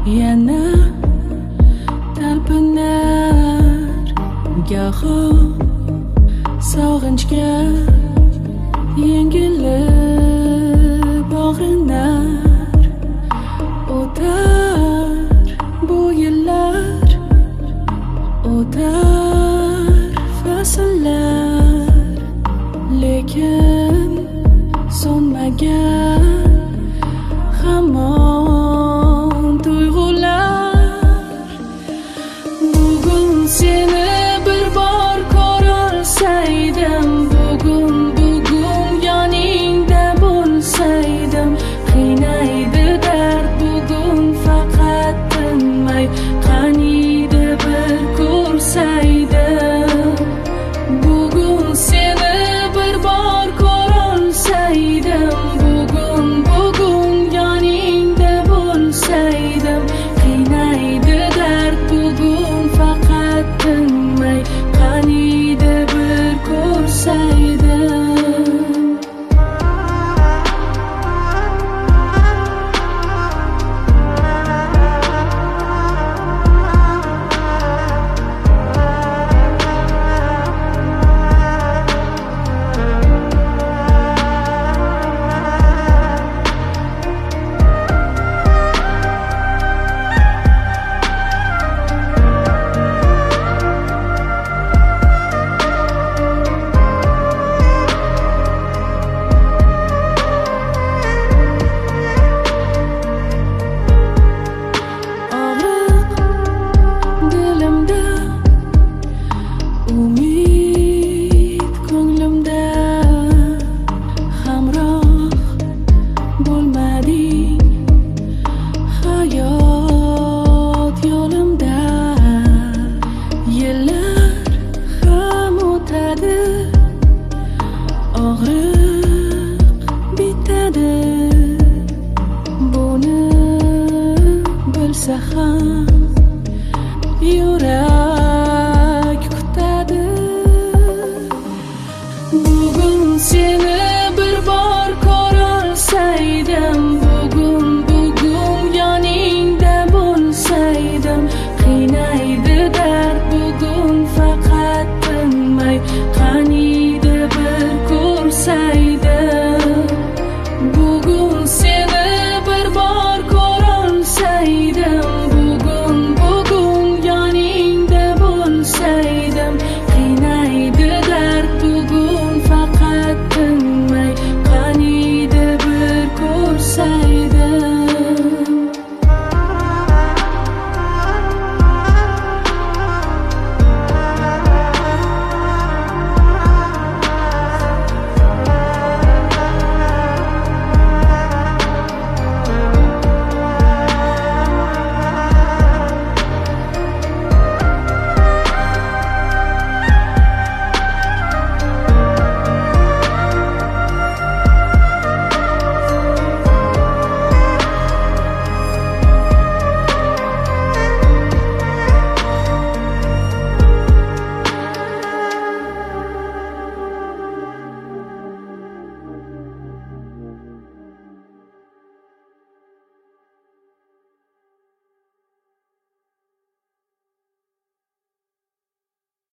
yana talpinar goho sog'inchga yengilib og'rinar. O'tar bu yillar, o'tar fasllar, lekin so'nmagan hamon tuyg'ular. Bugun seni bir bor ko'rolsaydim, bugun yoningda bo'lsaydim, qiynaydi dard bugun faqat tinmay, qaniydi bir ko'rsaydim. Bugun seni bir bor ko'rolsaydim, bugun yoningda bo'lsaydim, qiynaydi dard bugun faqat tinmay, qaniydi bir ko'rsaydim. Og'riq bitadi, buni bilsa ham yurak kutadi. Bugun seni